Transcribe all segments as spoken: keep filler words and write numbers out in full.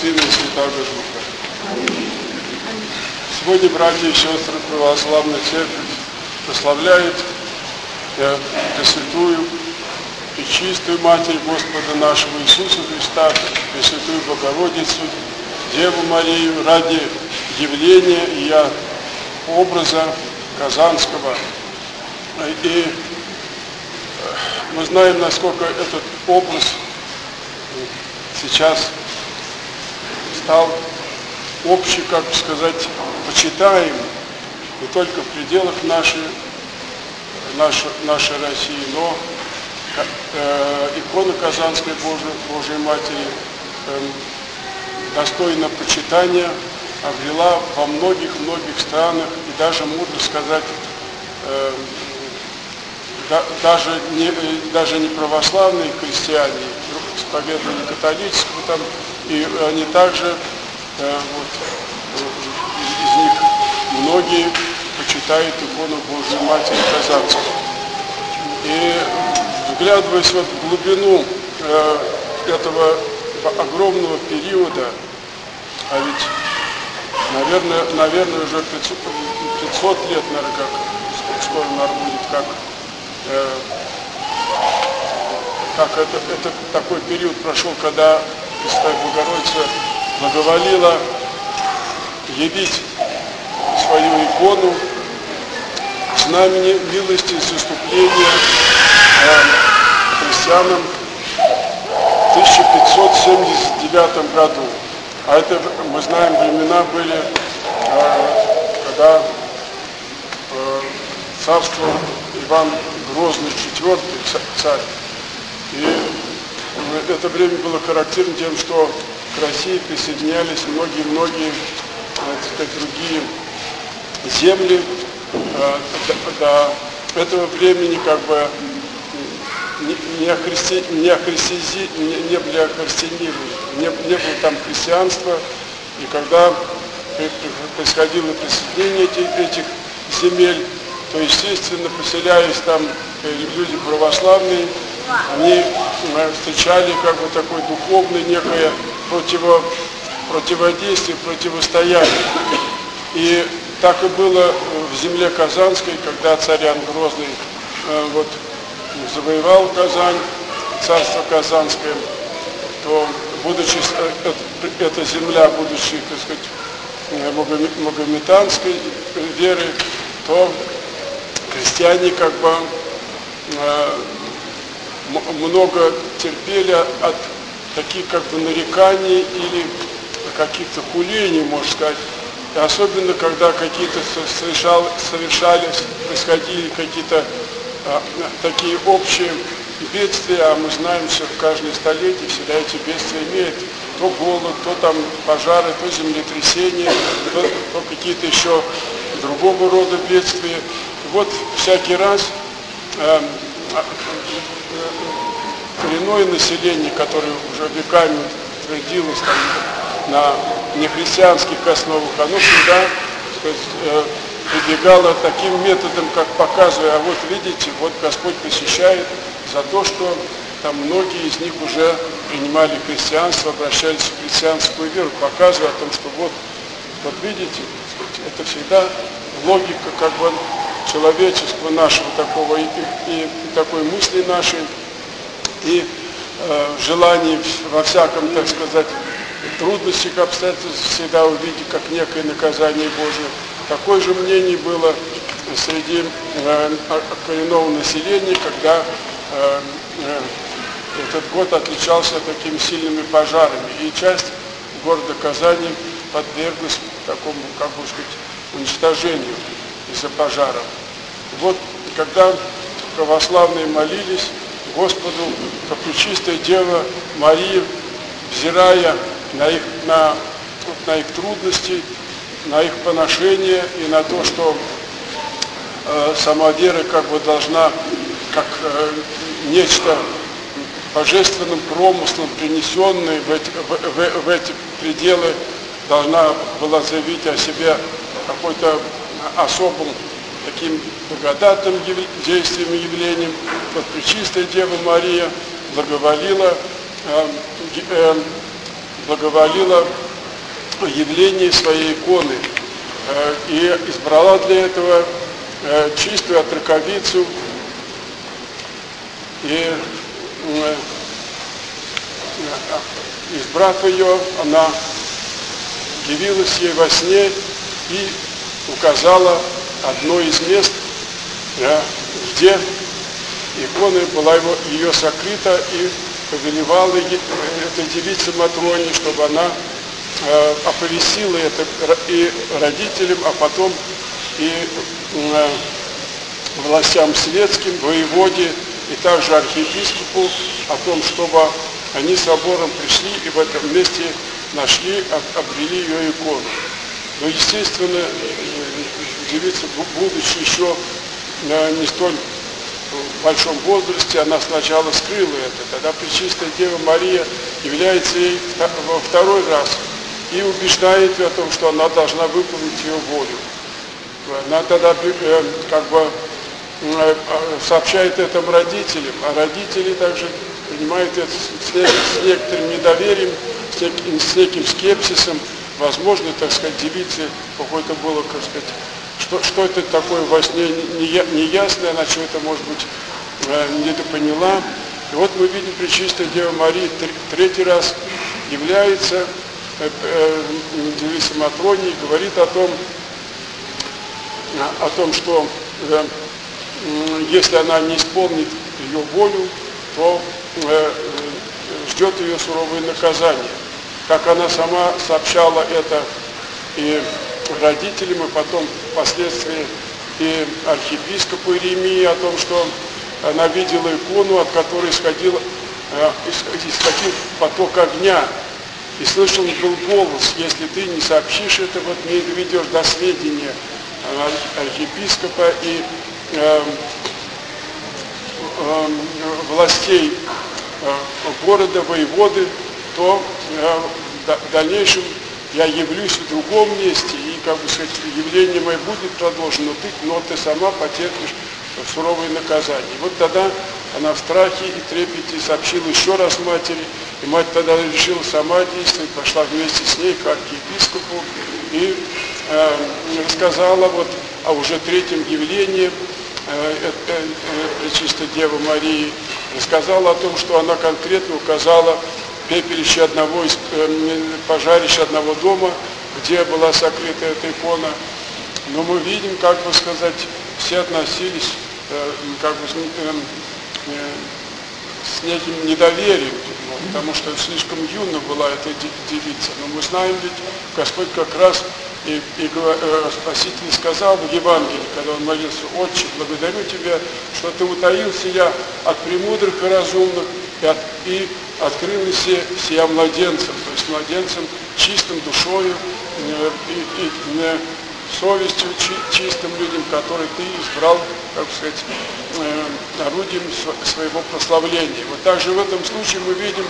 Сына и Святаго Духа. Сегодня братья и сестры Православной Церкви прославляют Пресвятую и чистую Матерь Господа нашего Иисуса Христа, Пресвятую Богородицу, Деву Марию ради явления ее образа Казанского. И мы знаем, насколько этот образ сейчас стал общий, как бы сказать, почитаем не только в пределах нашей, нашей, нашей России, но э, икона Казанской Божией, Божией Матери э, достойна почитания, обрела во многих-многих странах, и даже, можно сказать, э, да, даже, не, даже не православные христиане, исповедовали католического там, и они также, э, вот, из них многие почитают икону Божией Матери Казанскую. И вглядываясь вот в глубину э, этого огромного периода, а ведь, наверное, наверное уже пятьсот лет, наверное, как скоро, наверное, будет, как, э, как это, это такой период прошел, когда Пресвятая Богородица благоволила явить свою икону в знамени милости и заступления э, христианам в тысяча пятьсот семьдесят девятом году. А это, мы знаем, времена были, э, когда э, царствовал Иван Грозный четвёртый, царь. И это время было характерно тем, что к России присоединялись многие-многие, так сказать, другие земли. До этого времени как бы не, охристи, не, охристизи, не, не были охристианированы, не, не было там христианства. И когда происходило присоединение этих, этих земель, то, естественно, поселяясь там люди православные, они встречали как бы такое духовное некое противо, противодействие, противостояние. И так и было в земле Казанской, когда царь Иоанн Грозный э, вот, завоевал Казань, царство Казанское, то, будучи, э, э, эта земля, будучи, так сказать, магометанской веры, то крестьяне как бы э, много терпели от таких как бы нареканий или каких-то хулений, можно сказать. И особенно, когда какие-то совершались, происходили какие-то а, такие общие бедствия, а мы знаем, что в каждое столетие всегда эти бедствия имеют то голод, то там пожары, то землетрясения, то, то какие-то еще другого рода бедствия. И вот всякий раз э, коренное население, которое уже веками твердилось там, на нехристианских основах, оно всегда, сказать, э, прибегало таким методом, как показывая, а вот видите, вот Господь посещает за то, что там многие из них уже принимали христианство, обращались в христианскую веру, показывая о том, что вот, вот видите, сказать, это всегда логика как бы человечества нашего такого и, и, и такой мысли нашей, и э, желание во всяком, так сказать, трудностях, обстоятельств всегда увидеть как некое наказание Божие. Такое же мнение было среди э, коренного населения, когда э, э, этот год отличался такими сильными пожарами, и часть города Казани подверглась такому, как бы сказать, уничтожению из-за пожаров. Вот когда православные молились Господу, как Пречистая Дева Мария, взирая на их, на, на их трудности, на их поношение и на то, что э, сама вера как бы должна, как э, нечто божественным промыслом, принесенное в эти, в, в, в эти пределы, должна была заявить о себе какой-то особым таким благодатным действием и явлением. Вот Пречистая Дева Мария благоволила э, э, благоволила явление своей иконы и избрала для этого чистую отроковицу, и избрав ее, она явилась ей во сне и указала одно из мест, где икона была его, ее сокрыта, и повелевала этой девице Матроне, чтобы она э, оповестила это и родителям, а потом и э, властям светским, воеводе и также архиепископу о том, чтобы они собором пришли и в этом месте нашли, обрели ее икону. Но, естественно, девица, будучи еще не столь в большом возрасте, она сначала скрыла это. Тогда Пречистая Дева Мария является ей во второй раз и убеждает ее о том, что она должна выполнить ее волю. Она тогда как бы сообщает это родителям, а родители также принимают это с некоторым недоверием, с неким скепсисом. Возможно, так сказать, девице какое-то было, как сказать, что, что это такое во сне неясное, она что-то, может быть, недопоняла. И вот мы видим, Пречистая Дева Мария третий раз является девице Матроне и говорит о том, о том, что если она не исполнит ее волю, то ждет ее суровое наказание. Как она сама сообщала это и родителям, и потом впоследствии и архиепископу Иеремии о том, что она видела икону, от которой исходил, исходил поток огня. И слышал был голос: если ты не сообщишь это, вот не доведешь до сведения архиепископа и э, э, властей э, города, воеводы, то э, в дальнейшем я явлюсь в другом месте, и, как бы сказать, явление мое будет продолжено, но ты, но ты сама потерпишь суровое наказание. И вот тогда она в страхе и трепете сообщила еще раз матери, и мать тогда решила сама действовать, пошла вместе с ней к архиепископу и э, рассказала вот о уже третьем явлении э, э, э, Пречистой Девы Марии, рассказала о том, что она конкретно указала пепелище одного из, э, пожарище одного дома, где была сокрыта эта икона. Но мы видим, как бы сказать, все относились э, как бы э, э, с неким недоверием, потому что слишком юна была эта девица. Но мы знаем, ведь Господь как раз и, и э, Спаситель сказал в Евангелии, когда он молился: «Отче, благодарю Тебя, что Ты утаил сия от премудрых и разумных и, от, и открыл сия младенцам», то есть младенцам чистым душою э, и, и э, совестью, чи, чистым людям, которые Ты избрал, как сказать, э, орудием своего прославления. Вот также в этом случае мы видим,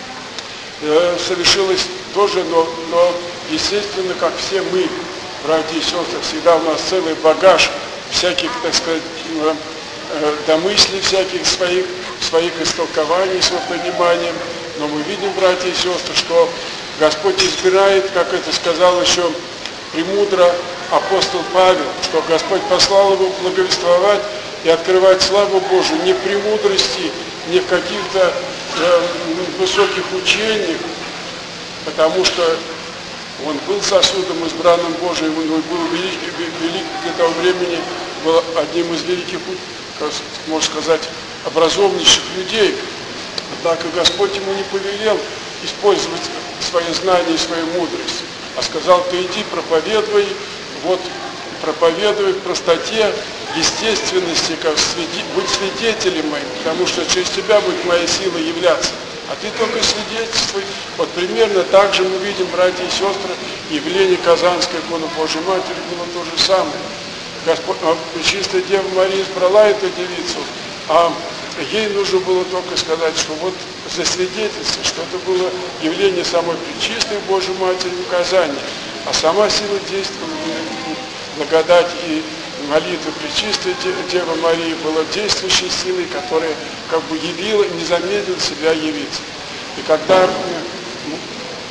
э, совершилось тоже, но, но естественно, как все мы, братья и сестры, всегда у нас целый багаж всяких, так сказать, э, э, домыслий, всяких своих, своих истолкований, своим пониманием. Но мы видим, братья и сестры, что Господь избирает, как это сказал еще премудро апостол Павел, что Господь послал его благовествовать и открывать славу Божию не в премудрости, не в каких-то э, высоких учениях, потому что он был сосудом избранным Божиим, он был велик, велик для того времени, был одним из великих, можно сказать, образованнейших людей. Однако Господь ему не повелел использовать свои знания и свою мудрость, а сказал: ты иди, проповедуй, вот проповедуй в простоте, естественности, как свиди, будь свидетелем моим, потому что через тебя будет моя сила являться. А ты только свидетельствуй. Вот примерно так же мы видим, братья и сестры, явление Казанской иконы Божьей Матери было то же самое. Господь, Пречистая Дева Мария избрала эту девицу, а ей нужно было только сказать, что вот засвидетельство, что это было явление самой Пречистой Божьей Матери указания, а сама сила действовала, благодать и молитва Пречистой Девы Марии была действующей силой, которая как бы явила, не замедлила себя явиться. И когда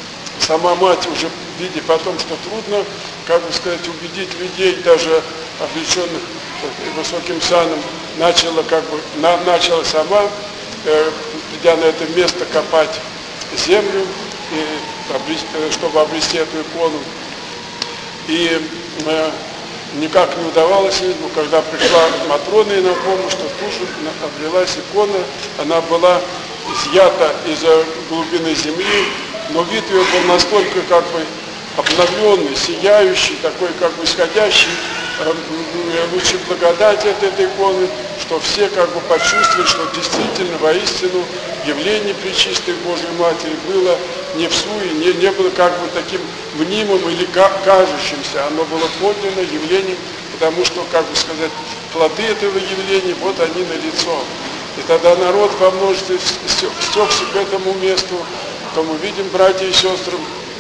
сама мать, уже видя потом, что трудно, как бы сказать, убедить людей, даже облеченных высоким саном, начала как бы, на, начала сама, э, придя на это место, копать землю, и, обрести, чтобы обрести эту икону. И э, никак не удавалось ей, но когда пришла Матрона и на помощь, что тут же обрелась икона, она была изъята из глубины земли, но вид ее был настолько как бы обновленный, сияющий, такой как бы исходящий э, лучи благодати от этой иконы, что все как бы почувствовали, что действительно воистину явление Пречистой Божьей Матери было не в суе, не, не было как бы таким мнимым или кажущимся, оно было подлинно явлением, потому что, как бы сказать, плоды этого явления, вот они налицо. И тогда народ во множестве стекся к этому месту, то мы видим, братья и сестры,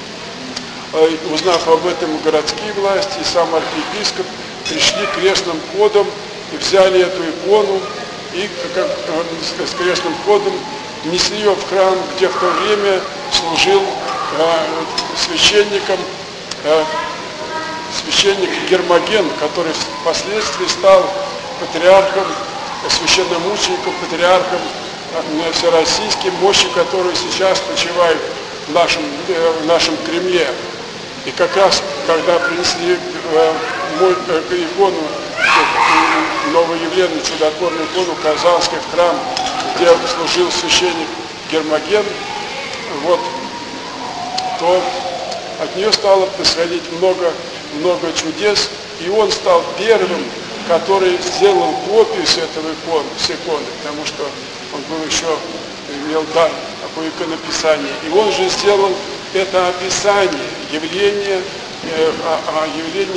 узнав об этом городские власти, и сам архиепископ пришли крестным ходом и взяли эту икону, и как, с крестным ходом несли ее в храм, где в то время служил э, священником, э, священник Гермоген, который впоследствии стал патриархом, священномучеником, патриархом э, всероссийским, мощи которой сейчас почивает в нашем, э, в нашем Кремле. И как раз, когда принесли э, мой, э, икону, э, новоявленную чудотворную икону Казанской в храм, где служил священник Гермоген, вот, то от нее стало происходить много, много чудес, и он стал первым, который сделал копию с этого иконы, с иконы, потому что он был еще, имел дар по иконописанию, и он же сделал это описание явления, э, о, о явлении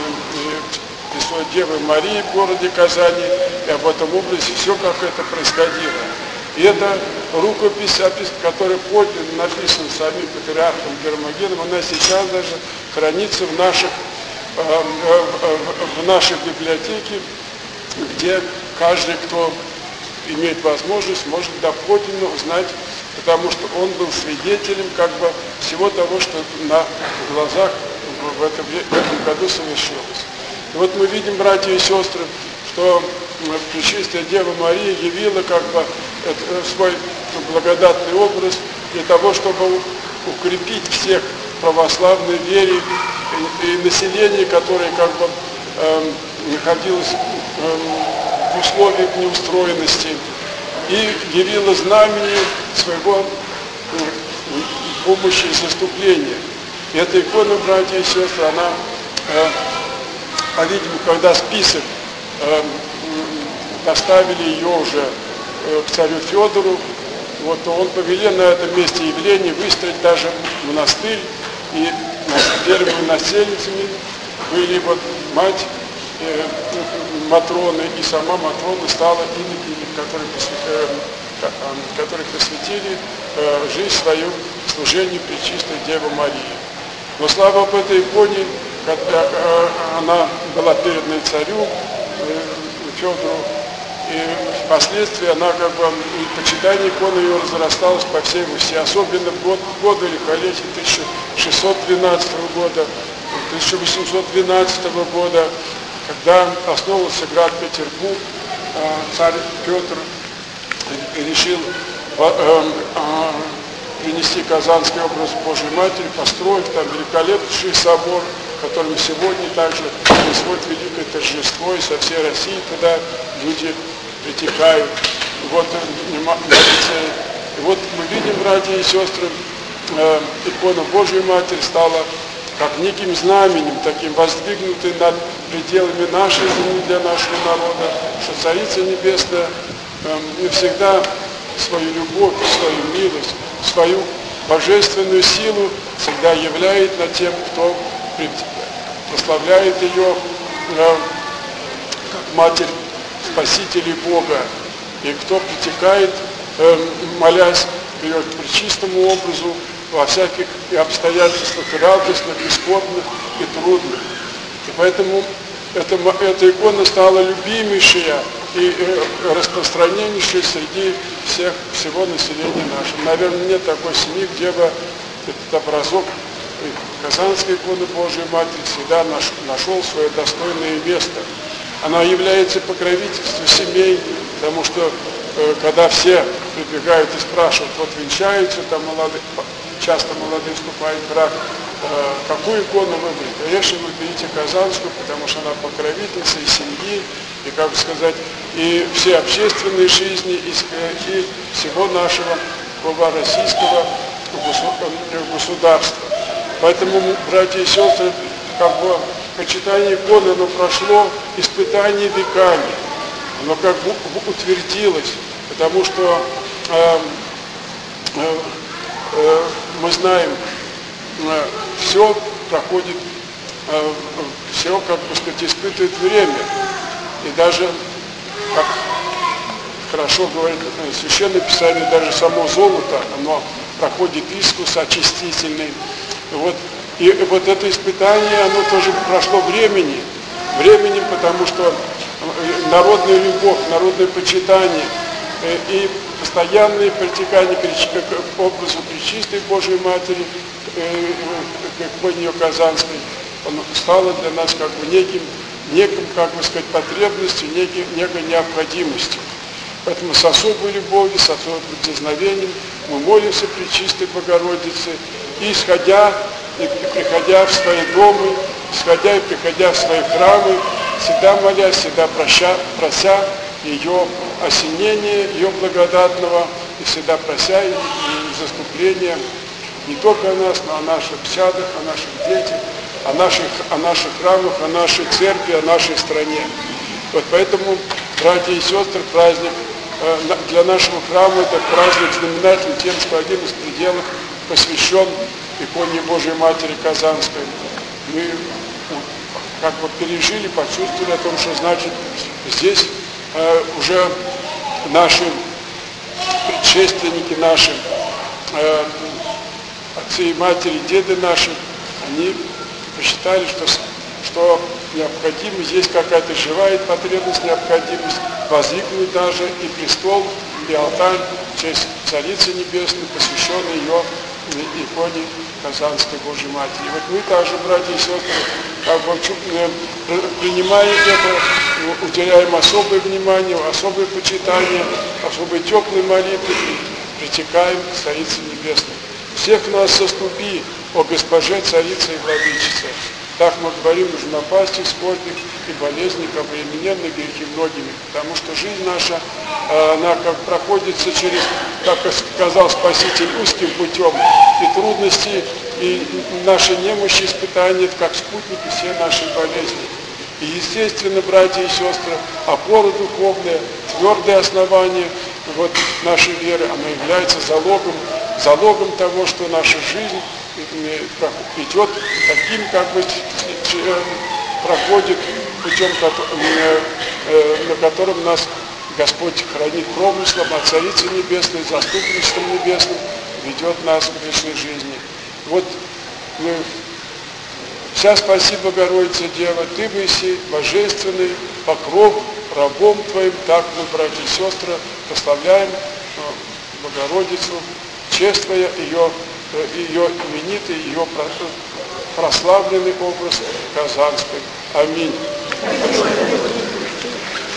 э, Пресвятой Девы Марии в городе Казани, и об этом образе все, как это происходило. И это рукопись, которая подлинно написана самим патриархом Гермогеном, она сейчас даже хранится в наших, э, э, в нашей библиотеке, где каждый, кто имеет возможность, может доподлинно узнать, потому что он был свидетелем как бы всего того, что на глазах в этом, в этом году совершилось. И вот мы видим, братья и сестры, что Пречистая Дева Мария явила как бы свой благодатный образ для того, чтобы укрепить всех в православной вере и, и население, которое как бы э, находилось э, в условиях неустроенности, и явила знамение своего э, помощи и заступления. И эта икона, братья и сестры, она, э, по-видимому, когда список э, доставили ее уже э, к царю Федору, вот, то он повелел на этом месте явления выстроить даже монастырь, и первыми насельницами были вот мать э, Матроны, и сама Матрона стала ими, которые посвятили, которые посвятили э, жизнь свою служению Пречистой Девы Марии. Но слава об этой иконе, когда э, она была передана царю э, Федору, и впоследствии она как бы, почитание иконы ее разрасталось по всей Руси, особенно в год, годы лихолетия тысяча шестьсот двенадцатого года, тысяча восемьсот двенадцатого года, когда основывался град Петербург, царь Петр решил принести казанский образ Божьей Матери, построив там великолепнейший собор, в котором сегодня также происходит великое торжество, и со всей России туда люди притекают. Вот, и вот мы видим, братья и сестры, икона Божьей Матери стала как неким знаменем, таким воздвигнутой над пределами нашей земли для нашего народа, что Царица Небесная не всегда свою любовь, свою милость, свою божественную силу всегда являет над тем, кто прославляет ее как Матерь Спасителей Бога, и кто притекает, молясь к ее пречистому образу во всяких обстоятельствах радостных, и скорбных, и трудных. И поэтому эта, эта икона стала любимейшая и распространеннейшая среди всех, всего населения нашего. Наверное, нет такой семьи, где бы этот образок Казанской иконы Божией Матери всегда наш, нашел свое достойное место. Она является покровительством семей, потому что э, когда все прибегают и спрашивают, вот венчаются, там молодые, часто молодые вступают в брак, э, какую икону выбрать? Конечно, вы берите Казанскую, потому что она покровительница и семьи, и, как бы сказать, и все общественной жизни, и, и всего нашего российского государства. Поэтому, братья и сестры, как бы почитание иконы, оно прошло испытание веками, оно как бы утвердилось, потому что э, э, э, мы знаем, э, все проходит, э, все, как бы сказать, испытывает время. И даже, как хорошо говорит Священное Писание, даже само золото, оно проходит искус очистительный. Вот, и вот это испытание, оно тоже прошло времени, временем, потому что народная любовь, народное почитание и постоянное притекание к образу Пречистой Божией Матери, к иконе Казанской, оно стало для нас как бы неким, неким, как бы сказать, потребностью, неким, некой необходимостью. Поэтому с особой любовью, с особым дерзновением мы молимся Пречистой Богородице, и исходя, и приходя в свои дома, исходя и приходя в свои храмы, всегда молясь, всегда прося, прося ее осенения, ее благодатного, и всегда прося ее заступления не только о нас, но о наших чадах, о наших детях, о наших, о наших храмах, о нашей церкви, о нашей стране. Вот поэтому, братья и сестры, праздник для нашего храма — это праздник знаменательный тем, что один из пределов посвящен иконе Божией Матери Казанской. Мы как бы пережили, почувствовали о том, что значит здесь э, уже наши предшественники, наши э, отцы и матери, деды наши, они посчитали, что, что необходимо, есть какая-то живая потребность, необходимость воздвигнуть даже и престол, и алтарь в честь Царицы Небесной, посвященный ее иконе Казанской Божьей Матери. И вот мы также, братья и сестры, как бы, принимая это, уделяем особое внимание, особое почитание, особые теплые молитвы и притекаем к Царице Небесной. Всех нас заступи, о Госпоже, Царица и Владычица. Так мы говорим уже напасти, скорбных и болезненных, обремененных грехи многими, потому что жизнь наша, она как проходится через, как сказал Спаситель, узким путем, и трудности, и наши немощи, испытания, как спутники все наши болезни. И естественно, братья и сестры, опора духовная, твердое основание вот, нашей веры, оно является залогом, залогом того, что наша жизнь идет таким, как бы, проходит путем, на котором нас Господь хранит промыслом, а Царица Небесной, заступничеством Небесным ведет нас к вечной жизни. Вот мы, вся спасибо, Богородица Дева, Ты выси божественный покров рабом Твоим. Так мы, братья и сестры, прославляем Богородицу, чествуя ее, ее именитый, ее прославленный образ Казанской. Аминь.